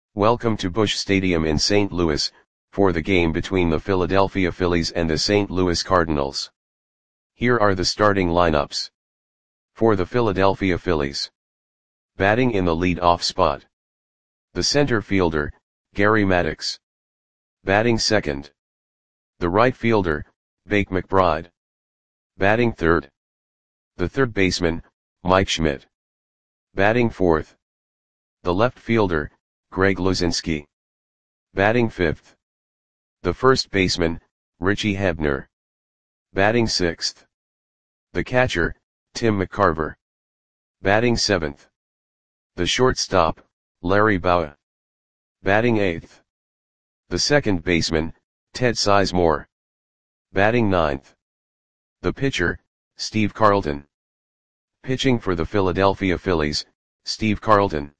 Welcome to Busch Stadium in St. Louis, for the game between the Philadelphia Phillies and the St. Louis Cardinals. Here are the starting lineups. For the Philadelphia Phillies. Batting in the lead-off spot. The center fielder, Gary Maddox. Batting second. The right fielder, Bake McBride. Batting third. The third baseman, Mike Schmidt. Batting fourth. The left fielder, Greg Luzinski. Batting fifth. The first baseman, Richie Hebner. Batting sixth. The catcher, Tim McCarver. Batting seventh. The shortstop, Larry Bowa. Batting eighth. The second baseman, Ted Sizemore. Batting ninth. The pitcher, Steve Carlton. Pitching for the Philadelphia Phillies, Steve Carlton.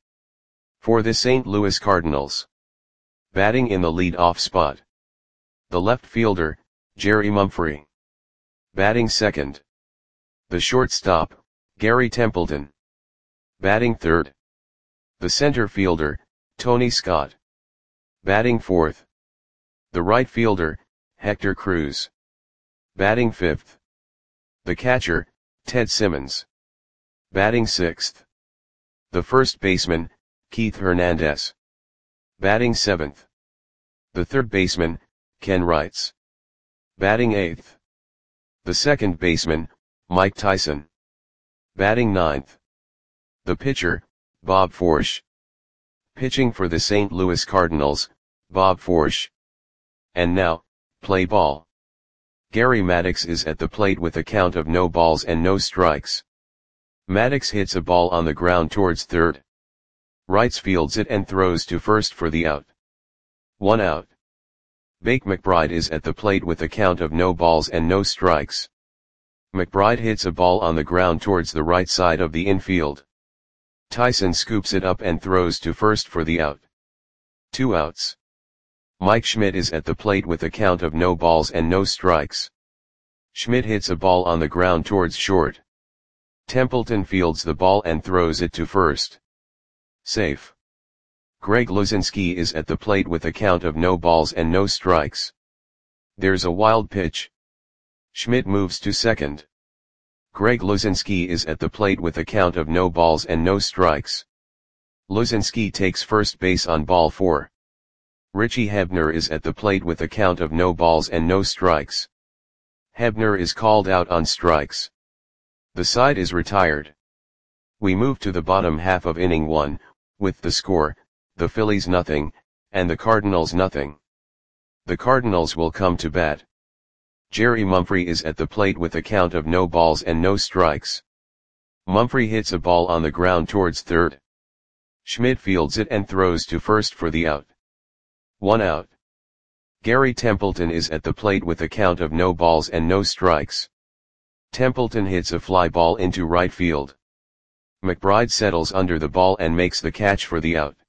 For the St. Louis Cardinals. Batting in the lead-off spot. The left fielder, Jerry Mumphrey. Batting second. The shortstop, Gary Templeton. Batting third. The center fielder, Tony Scott. Batting fourth. The right fielder, Hector Cruz. Batting fifth. The catcher, Ted Simmons. Batting sixth. The first baseman, Keith Hernandez. Batting seventh. The third baseman, Ken Wrights. Batting eighth. The second baseman, Mike Tyson. Batting ninth. The pitcher, Bob Forsch. Pitching for the St. Louis Cardinals, Bob Forsch. And now, play ball. Gary Maddox is at the plate with a count of no balls and no strikes. Maddox hits a ball on the ground towards third. Wrights fields it and throws to first for the out. 1 out. Bake McBride is at the plate with a count of no balls and no strikes. McBride hits a ball on the ground towards the right side of the infield. Tyson scoops it up and throws to first for the out. 2 outs. Mike Schmidt is at the plate with a count of no balls and no strikes. Schmidt hits a ball on the ground towards short. Templeton fields the ball and throws it to first. Safe. Greg Luzinski is at the plate with a count of no balls and no strikes. There's a wild pitch. Schmidt moves to second. Greg Luzinski is at the plate with a count of no balls and no strikes. Luzinski takes first base on ball 4. Richie Hebner is at the plate with a count of no balls and no strikes. Hebner is called out on strikes. The side is retired. We move to the bottom half of inning 1, with the score, the Phillies nothing, and the Cardinals nothing. The Cardinals will come to bat. Jerry Mumphrey is at the plate with a count of no balls and no strikes. Mumphrey hits a ball on the ground towards third. Schmidt fields it and throws to first for the out. 1 out. Gary Templeton is at the plate with a count of no balls and no strikes. Templeton hits a fly ball into right field. McBride settles under the ball and makes the catch for the out.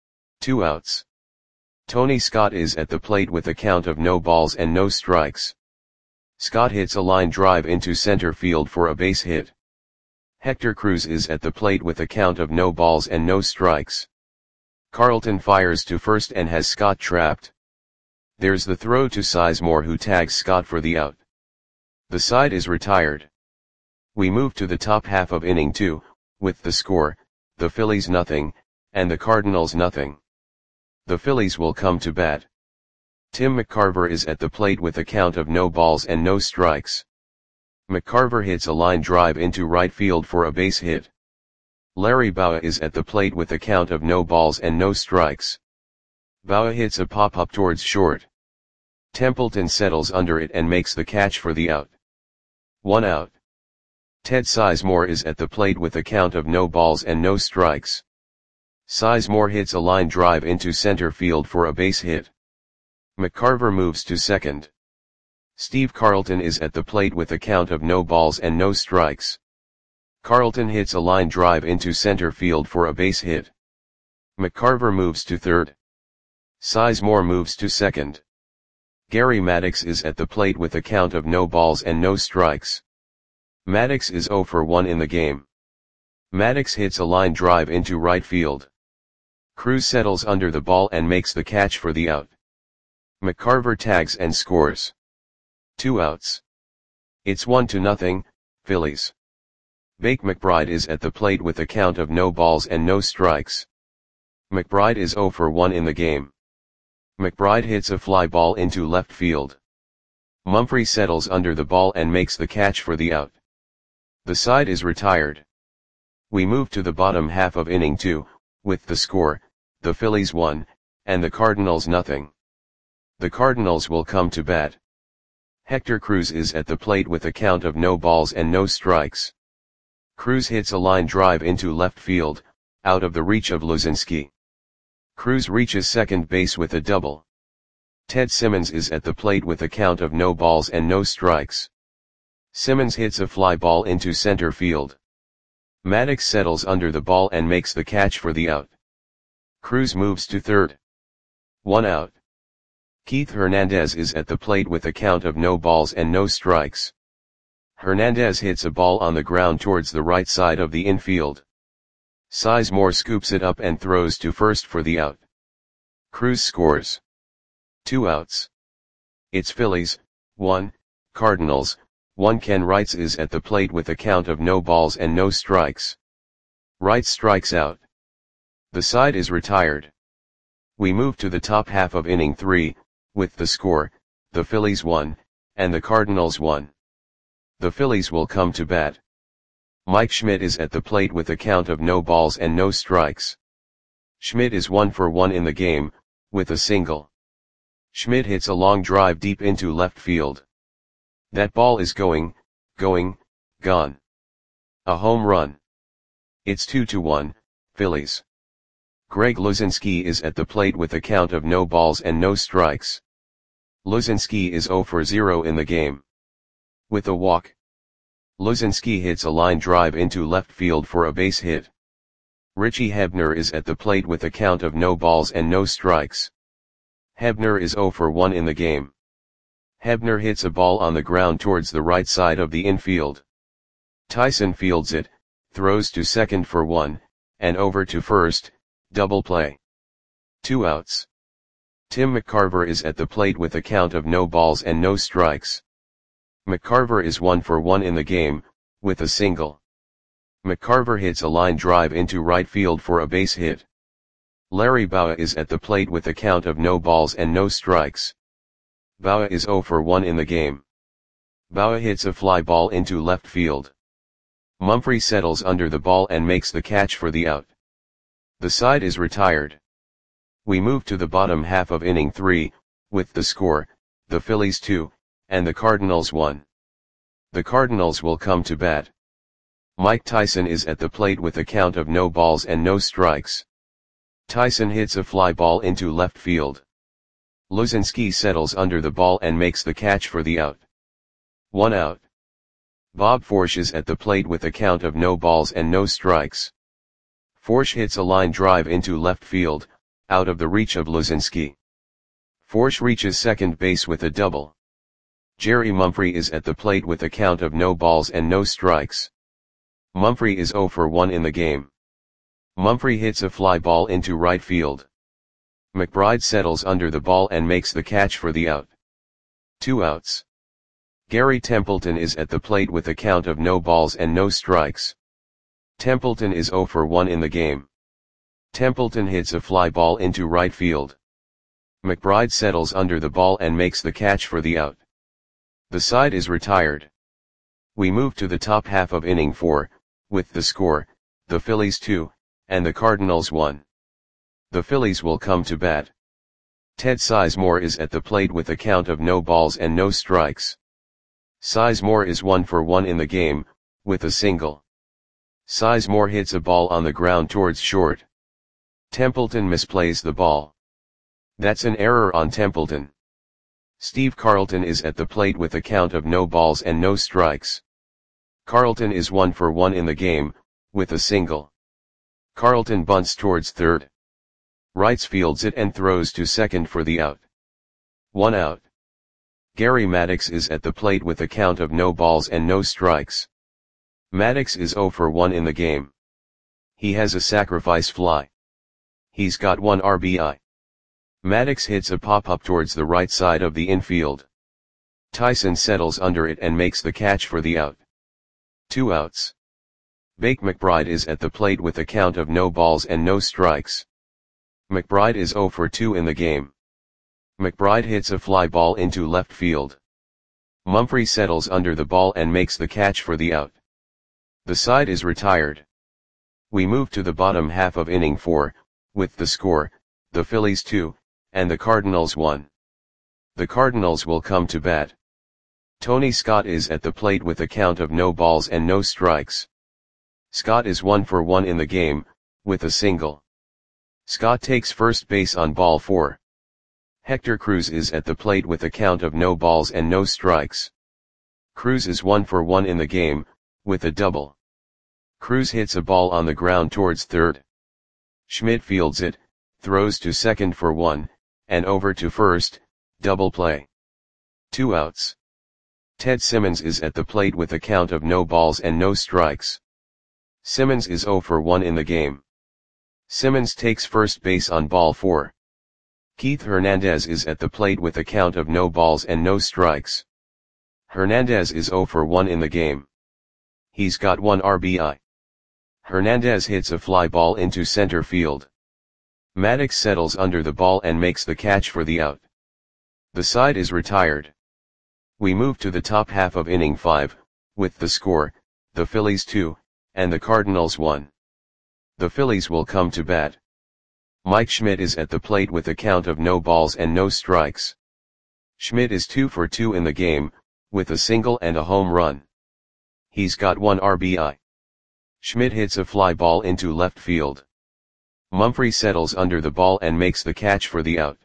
2 outs. Tony Scott is at the plate with a count of no balls and no strikes. Scott hits a line drive into center field for a base hit. Hector Cruz is at the plate with a count of no balls and no strikes. Carlton fires to first and has Scott trapped. There's the throw to Sizemore, who tags Scott for the out. The side is retired. We move to the top half of inning 2, with the score, the Phillies nothing, and the Cardinals nothing. The Phillies will come to bat. Tim McCarver is at the plate with a count of no balls and no strikes. McCarver hits a line drive into right field for a base hit. Larry Bowa is at the plate with a count of no balls and no strikes. Bowa hits a pop-up towards short. Templeton settles under it and makes the catch for the out. 1 out. Ted Sizemore is at the plate with a count of no balls and no strikes. Sizemore hits a line drive into center field for a base hit. McCarver moves to second. Steve Carlton is at the plate with a count of no balls and no strikes. Carlton hits a line drive into center field for a base hit. McCarver moves to third. Sizemore moves to second. Gary Maddox is at the plate with a count of no balls and no strikes. Maddox is 0 for 1 in the game. Maddox hits a line drive into right field. Cruz settles under the ball and makes the catch for the out. McCarver tags and scores. 2 outs. It's 1-0, Phillies. Bake McBride is at the plate with a count of no balls and no strikes. McBride is 0 for 1 in the game. McBride hits a fly ball into left field. Mumphrey settles under the ball and makes the catch for the out. The side is retired. We move to the bottom half of inning 2, with the score, the Phillies 1, and the Cardinals 0. The Cardinals will come to bat. Hector Cruz is at the plate with a count of no balls and no strikes. Cruz hits a line drive into left field, out of the reach of Luzinski. Cruz reaches second base with a double. Ted Simmons is at the plate with a count of no balls and no strikes. Simmons hits a fly ball into center field. Maddox settles under the ball and makes the catch for the out. Cruz moves to third. 1 out. Keith Hernandez is at the plate with a count of no balls and no strikes. Hernandez hits a ball on the ground towards the right side of the infield. Sizemore scoops it up and throws to first for the out. Cruz scores. 2 outs. It's Phillies, 1, Cardinals, 1. Ken Wrights is at the plate with a count of no balls and no strikes. Wright strikes out. The side is retired. We move to the top half of inning 3, with the score, the Phillies 1, and the Cardinals 1. The Phillies will come to bat. Mike Schmidt is at the plate with a count of no balls and no strikes. Schmidt is 1 for 1 in the game, with a single. Schmidt hits a long drive deep into left field. That ball is gone. A home run. It's 2-1, Phillies. Greg Luzinski is at the plate with a count of no balls and no strikes. Luzinski is 0 for 0 in the game. With a walk. Luzinski hits a line drive into left field for a base hit. Richie Hebner is at the plate with a count of no balls and no strikes. Hebner is 0 for 1 in the game. Hebner hits a ball on the ground towards the right side of the infield. Tyson fields it, throws to second for 1, and over to first, double play. 2 outs. Tim McCarver is at the plate with a count of no balls and no strikes. McCarver is 1 for 1 in the game, with a single. McCarver hits a line drive into right field for a base hit. Larry Bowa is at the plate with a count of no balls and no strikes. Bowa is 0 for 1 in the game. Bowa hits a fly ball into left field. Mumphrey settles under the ball and makes the catch for the out. The side is retired. We move to the bottom half of inning 3, with the score, the Phillies 2, and the Cardinals 1. The Cardinals will come to bat. Mike Tyson is at the plate with a count of no balls and no strikes. Tyson hits a fly ball into left field. Luzinski settles under the ball and makes the catch for the out. 1 out. Bob Forsch is at the plate with a count of no balls and no strikes. Forsch hits a line drive into left field, out of the reach of Luzinski. Forsch reaches second base with a double. Jerry Mumphrey is at the plate with a count of no balls and no strikes. Mumphrey is 0 for 1 in the game. Mumphrey hits a fly ball into right field. McBride settles under the ball and makes the catch for the out. 2 outs. Gary Templeton is at the plate with a count of no balls and no strikes. Templeton is 0 for 1 in the game. Templeton hits a fly ball into right field. McBride settles under the ball and makes the catch for the out. The side is retired. We move to the top half of inning 4, with the score, the Phillies 2, and the Cardinals 1. The Phillies will come to bat. Ted Sizemore is at the plate with a count of no balls and no strikes. Sizemore is 1 for 1 in the game, with a single. Sizemore hits a ball on the ground towards short. Templeton misplays the ball. That's an error on Templeton. Steve Carlton is at the plate with a count of no balls and no strikes. Carlton is 1 for 1 in the game, with a single. Carlton bunts towards third. Wrights fields it and throws to second for the out. 1 out. Gary Maddox is at the plate with a count of no balls and no strikes. Maddox is 0 for 1 in the game. He has a sacrifice fly. He's got 1 RBI. Maddox hits a pop-up towards the right side of the infield. Tyson settles under it and makes the catch for the out. 2 outs. Bake McBride is at the plate with a count of no balls and no strikes. McBride is 0 for 2 in the game. McBride hits a fly ball into left field. Mumphrey settles under the ball and makes the catch for the out. The side is retired. We move to the bottom half of inning 4, with the score, the Phillies 2, and the Cardinals 1. The Cardinals will come to bat. Tony Scott is at the plate with a count of no balls and no strikes. Scott is 1 for 1 in the game, with a single. Scott takes first base on ball 4. Hector Cruz is at the plate with a count of no balls and no strikes. Cruz is 1 for 1 in the game, with a double. Cruz hits a ball on the ground towards third. Schmidt fields it, throws to second for 1, and over to first, double play. 2 outs. Ted Simmons is at the plate with a count of no balls and no strikes. Simmons is 0 for 1 in the game. Simmons takes first base on ball 4. Keith Hernandez is at the plate with a count of no balls and no strikes. Hernandez is 0 for 1 in the game. He's got 1 RBI. Hernandez hits a fly ball into center field. Maddox settles under the ball and makes the catch for the out. The side is retired. We move to the top half of inning 5, with the score, the Phillies 2, and the Cardinals 1. The Phillies will come to bat. Mike Schmidt is at the plate with a count of no balls and no strikes. Schmidt is 2 for 2 in the game, with a single and a home run. He's got 1 RBI. Schmidt hits a fly ball into left field. Mumphrey settles under the ball and makes the catch for the out.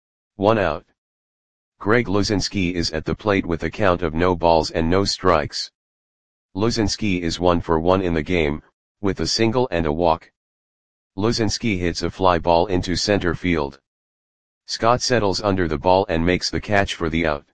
1 out. Greg Luzinski is at the plate with a count of no balls and no strikes. Luzinski is 1 for 1 in the game, with a single and a walk. Luzinski hits a fly ball into center field. Scott settles under the ball and makes the catch for the out.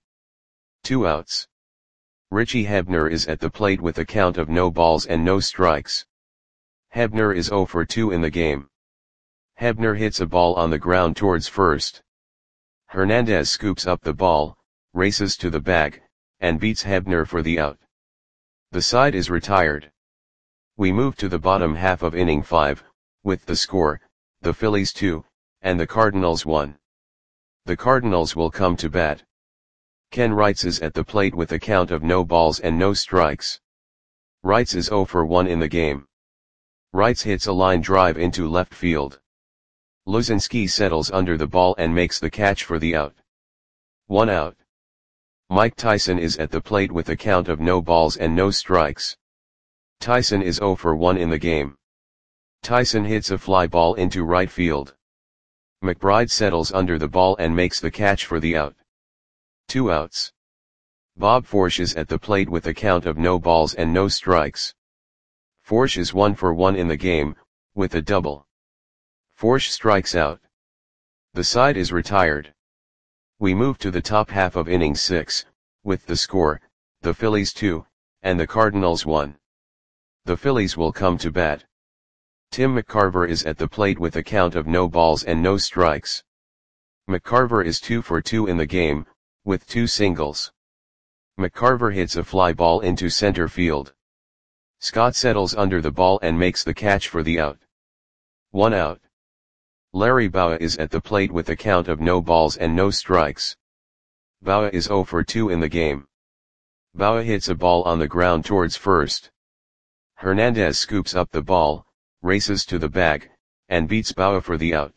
2 outs. Richie Hebner is at the plate with a count of no balls and no strikes. Hebner is 0 for 2 in the game. Hebner hits a ball on the ground towards first. Hernandez scoops up the ball, races to the bag, and beats Hebner for the out. The side is retired. We move to the bottom half of inning 5, with the score, the Phillies 2, and the Cardinals 1. The Cardinals will come to bat. Ken Wrights is at the plate with a count of no balls and no strikes. Wrights is 0 for 1 in the game. Wrights hits a line drive into left field. Luzinski settles under the ball and makes the catch for the out. 1 out. Mike Tyson is at the plate with a count of no balls and no strikes. Tyson is 0 for 1 in the game. Tyson hits a fly ball into right field. McBride settles under the ball and makes the catch for the out. 2 outs. Bob Forsch is at the plate with a count of no balls and no strikes. Forsch is 1 for 1 in the game, with a double. Forsch strikes out. The side is retired. We move to the top half of inning 6, with the score, the Phillies 2, and the Cardinals 1. The Phillies will come to bat. Tim McCarver is at the plate with a count of no balls and no strikes. McCarver is 2 for 2 in the game, with 2 singles. McCarver hits a fly ball into center field. Scott settles under the ball and makes the catch for the out. 1 out. Larry Bowa is at the plate with a count of no balls and no strikes. Bowa is 0 for 2 in the game. Bowa hits a ball on the ground towards first. Hernandez scoops up the ball, races to the bag, and beats Bowa for the out.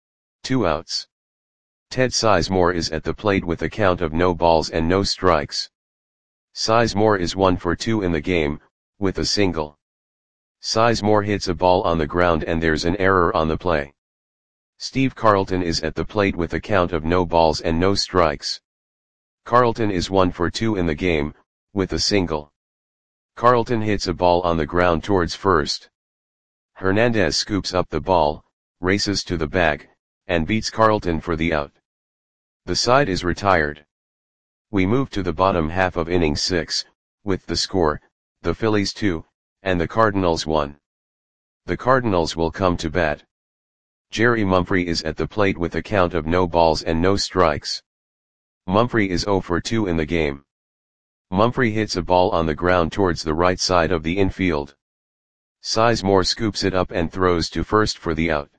2 outs. Ted Sizemore is at the plate with a count of no balls and no strikes. Sizemore is 1 for 2 in the game, with a single. Sizemore hits a ball on the ground and there's an error on the play. Steve Carlton is at the plate with a count of no balls and no strikes. Carlton is 1 for 2 in the game, with a single. Carlton hits a ball on the ground towards first. Hernandez scoops up the ball, races to the bag, and beats Carlton for the out. The side is retired. We move to the bottom half of inning 6, with the score, the Phillies 2, and the Cardinals 1. The Cardinals will come to bat. Jerry Mumphrey is at the plate with a count of no balls and no strikes. Mumphrey is 0 for 2 in the game. Mumphrey hits a ball on the ground towards the right side of the infield. Sizemore scoops it up and throws to first for the out.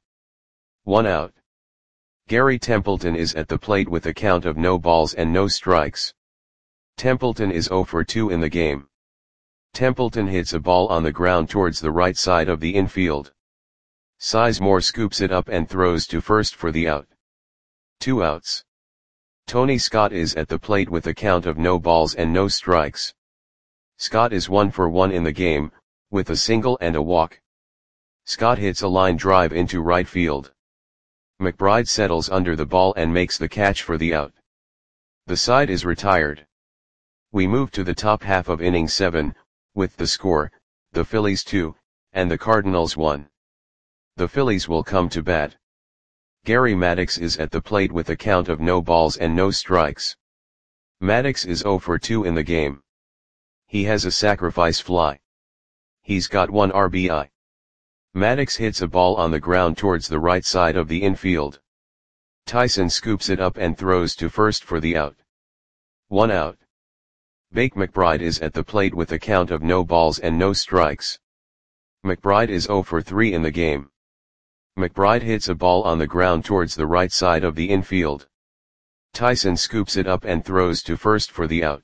1 out. Gary Templeton is at the plate with a count of no balls and no strikes. Templeton is 0 for 2 in the game. Templeton hits a ball on the ground towards the right side of the infield. Sizemore scoops it up and throws to first for the out. 2 outs. Tony Scott is at the plate with a count of no balls and no strikes. Scott is 1 for 1 in the game, with a single and a walk. Scott hits a line drive into right field. McBride settles under the ball and makes the catch for the out. The side is retired. We move to the top half of inning 7, with the score, the Phillies 2, and the Cardinals 1. The Phillies will come to bat. Gary Maddox is at the plate with a count of no balls and no strikes. Maddox is 0 for 2 in the game. He has a sacrifice fly. He's got 1 RBI. Maddox hits a ball on the ground towards the right side of the infield. Tyson scoops it up and throws to first for the out. 1 out. Bake McBride is at the plate with a count of no balls and no strikes. McBride is 0 for 3 in the game. McBride hits a ball on the ground towards the right side of the infield. Tyson scoops it up and throws to first for the out.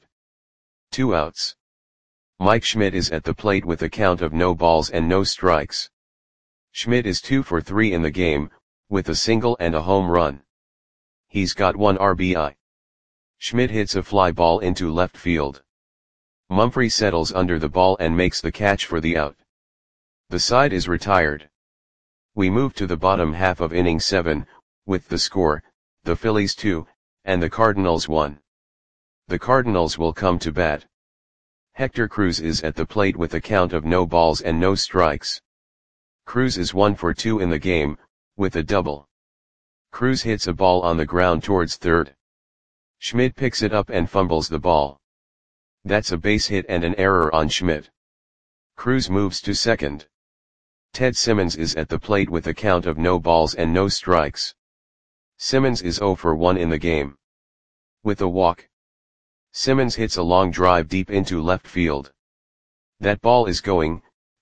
2 outs. Mike Schmidt is at the plate with a count of no balls and no strikes. Schmidt is 2 for 3 in the game, with a single and a home run. He's got 1 RBI. Schmidt hits a fly ball into left field. Mumphrey settles under the ball and makes the catch for the out. The side is retired. We move to the bottom half of inning 7, with the score, the Phillies 2, and the Cardinals 1. The Cardinals will come to bat. Hector Cruz is at the plate with a count of no balls and no strikes. Cruz is 1 for 2 in the game, with a double. Cruz hits a ball on the ground towards third. Schmidt picks it up and fumbles the ball. That's a base hit and an error on Schmidt. Cruz moves to second. Ted Simmons is at the plate with a count of no balls and no strikes. Simmons is 0 for 1 in the game. With a walk. Simmons hits a long drive deep into left field. That ball is gone.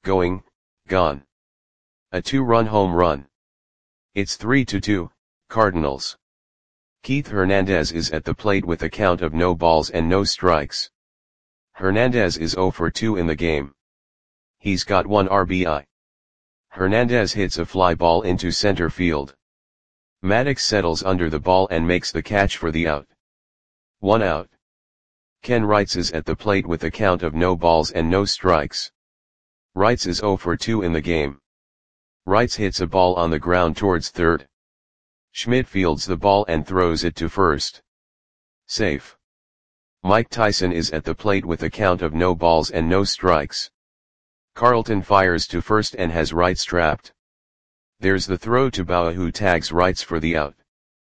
A 2-run home run. It's 3-2, Cardinals. Keith Hernandez is at the plate with a count of no balls and no strikes. Hernandez is 0 for 2 in the game. He's got 1 RBI. Hernandez hits a fly ball into center field. Maddox settles under the ball and makes the catch for the out. 1 out. Ken Wrights is at the plate with a count of no balls and no strikes. Wrights is 0 for 2 in the game. Wrights hits a ball on the ground towards third. Schmidt fields the ball and throws it to first. Safe. Mike Tyson is at the plate with a count of no balls and no strikes. Carlton fires to first and has Wrights trapped. There's the throw to Bauer, who tags Wrights for the out.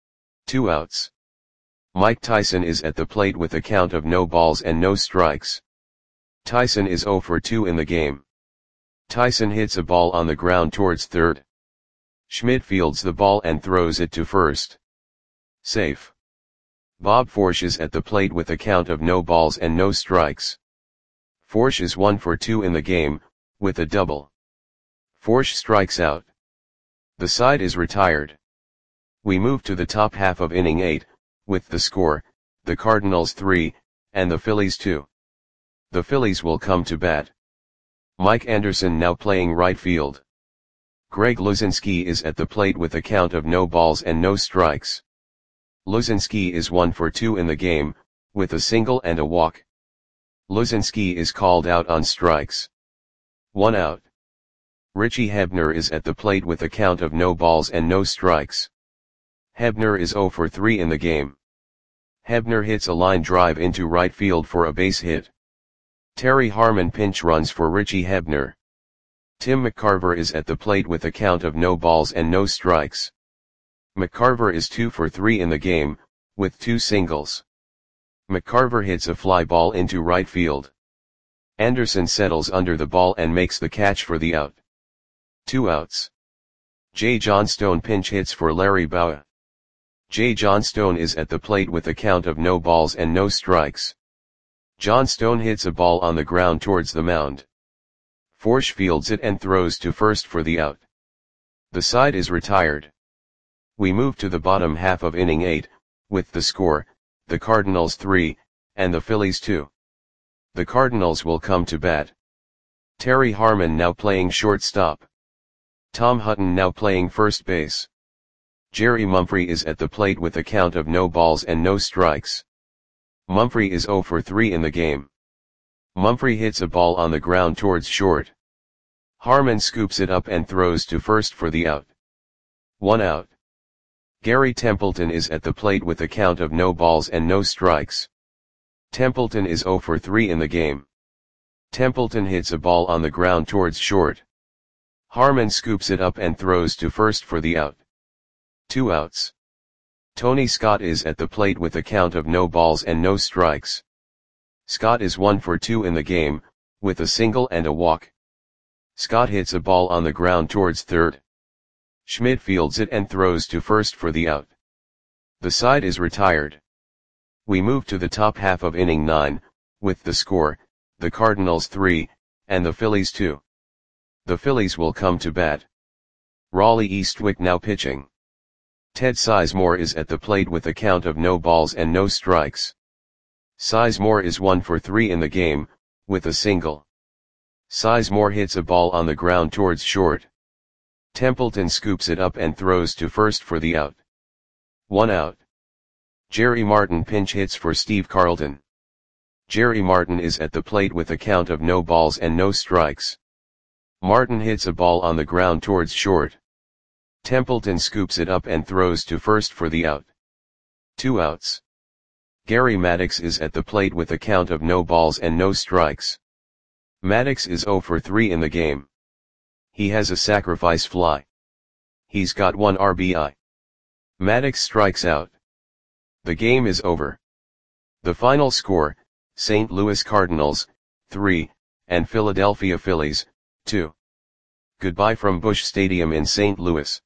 2 outs. Mike Tyson is at the plate with a count of no balls and no strikes. Tyson is 0 for 2 in the game. Tyson hits a ball on the ground towards third. Schmidt fields the ball and throws it to first. Safe. Bob Forsch is at the plate with a count of no balls and no strikes. Forsch is 1 for 2 in the game, with a double. Forsch strikes out. The side is retired. We move to the top half of inning 8, with the score, the Cardinals 3, and the Phillies 2. The Phillies will come to bat. Mike Anderson now playing right field. Greg Luzinski is at the plate with a count of no balls and no strikes. Luzinski is 1 for 2 in the game, with a single and a walk. Luzinski is called out on strikes. 1 out. Richie Hebner is at the plate with a count of no balls and no strikes. Hebner is 0 for 3 in the game. Hebner hits a line drive into right field for a base hit. Terry Harmon pinch runs for Richie Hebner. Tim McCarver is at the plate with a count of no balls and no strikes. McCarver is 2 for 3 in the game, with 2 singles. McCarver hits a fly ball into right field. Anderson settles under the ball and makes the catch for the out. 2 outs. Jay Johnstone pinch hits for Larry Bowa. Jay Johnstone is at the plate with a count of no balls and no strikes. Johnstone hits a ball on the ground towards the mound. Forsch fields it and throws to first for the out. The side is retired. We move to the bottom half of inning 8, with the score, the Cardinals 3, and the Phillies 2. The Cardinals will come to bat. Terry Harmon now playing shortstop. Tom Hutton now playing first base. Jerry Mumphrey is at the plate with a count of no balls and no strikes. Mumphrey is 0 for 3 in the game. Mumphrey hits a ball on the ground towards short. Harmon scoops it up and throws to first for the out. 1 out. Gary Templeton is at the plate with a count of no balls and no strikes. Templeton is 0 for 3 in the game. Templeton hits a ball on the ground towards short. Harmon scoops it up and throws to first for the out. 2 outs. Tony Scott is at the plate with a count of no balls and no strikes. Scott is 1 for 2 in the game, with a single and a walk. Scott hits a ball on the ground towards third. Schmidt fields it and throws to first for the out. The side is retired. We move to the top half of inning 9, with the score, the Cardinals 3, and the Phillies 2. The Phillies will come to bat. Raleigh Eastwick now pitching. Ted Sizemore is at the plate with a count of no balls and no strikes. Sizemore is 1 for 3 in the game, with a single. Sizemore hits a ball on the ground towards short. Templeton scoops it up and throws to first for the out. 1 out. Jerry Martin pinch hits for Steve Carlton. Jerry Martin is at the plate with a count of no balls and no strikes. Martin hits a ball on the ground towards short. Templeton scoops it up and throws to first for the out. 2 outs. Gary Maddox is at the plate with a count of no balls and no strikes. Maddox is 0 for 3 in the game. He has a sacrifice fly. He's got 1 RBI. Maddox strikes out. The game is over. The final score, St. Louis Cardinals, 3, and Philadelphia Phillies, 2. Goodbye from Busch Stadium in St. Louis.